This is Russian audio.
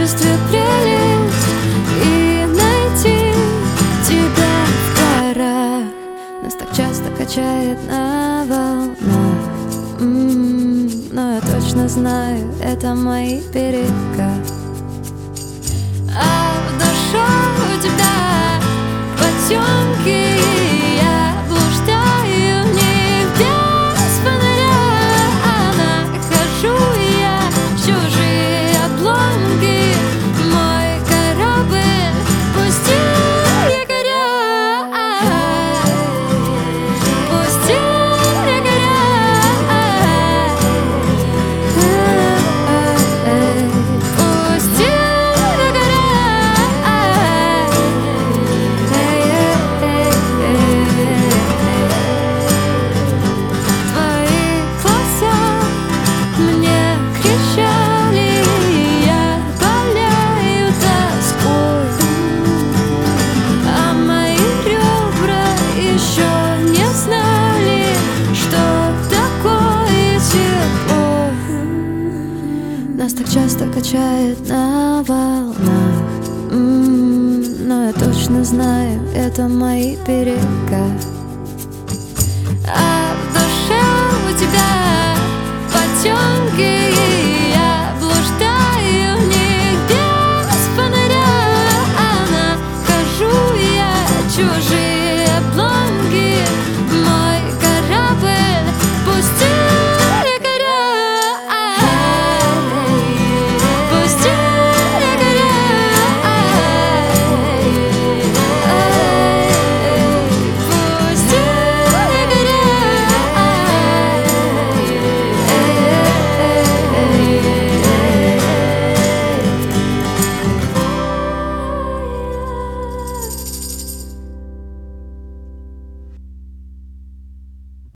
одиночестве прелесть и найти тебя в горах. Нас так часто качает на волнах, но я точно знаю, это мои берега. А в душе у тебя потемки, я блуждаю в них без фонаря. Нахожу я чужие обломки, мой корабль пустил якоря, пустил якоря, пустил якоря. Твои глаза мне кричали, я болею тоской, а мои ребра еще не знали, что такое тепло. Нас так часто качает на волнах, но я точно знаю, это мои берега. А в душе у тебя потемки,